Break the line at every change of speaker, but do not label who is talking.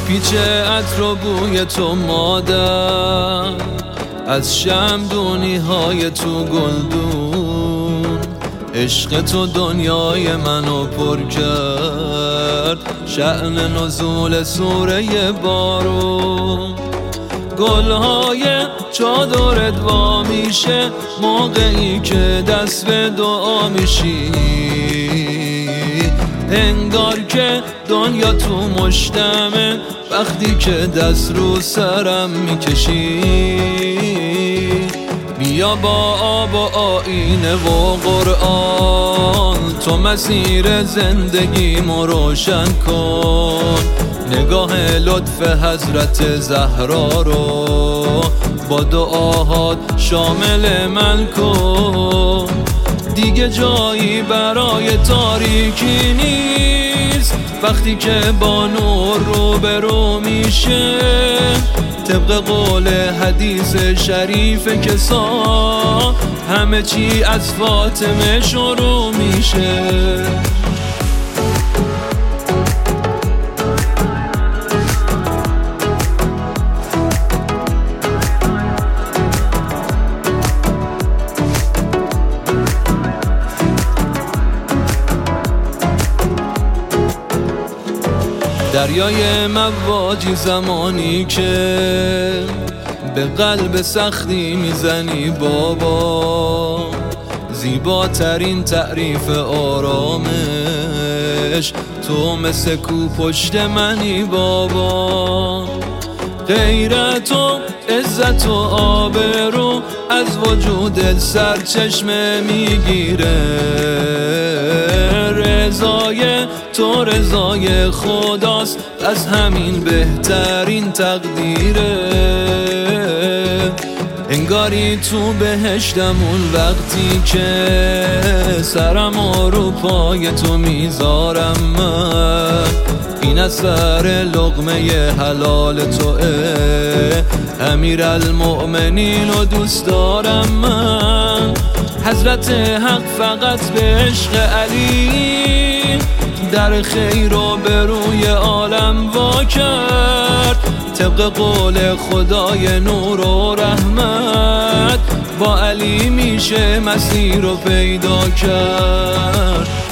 پیچ عطر و بوی تو مادر، از شمعدونی های تو گلدون. عشق تو دنیای منو پر کرد، شأن نزول سوره بارون. گلهای چادرت وا میشه موقعی که دست به دعا میشی، انگار که دنیا تو مشتمه وقتی که دست رو سرم میکشی. بیا با آب و آینه و قرآن تو مسیر زندگیمو روشن کن. نگاه لطف حضرت زهرا رو با دعاهات شامل من کن. دیگه جایی برای تاریکی نیست وقتی که با نور روبرو میشه. طبق قول حدیث شریف کسا همه چی از فاطمه شروع میشه. دریای مواجی زمانی که به قلب سختی میزنی بابا، زیباترین تعریف آرامش تو مثل کو پشت منی بابا. غیرت و عزت و آبرو از وجود سرچشمه میگیره. رضای تو رضای خداست، از همین بهترین تقدیره. انگاری تو بهشتمون وقتی که سرم رو پای تو میذارم من. این اثر لقمه حلال توه امیرالمؤمنین و دوست دارم من. حضرت حق فقط به عشق علی در خیر و به روی عالم وا کرد. طبق قول خدای نور و رحمت با علی میشه مسیر رو پیدا کرد.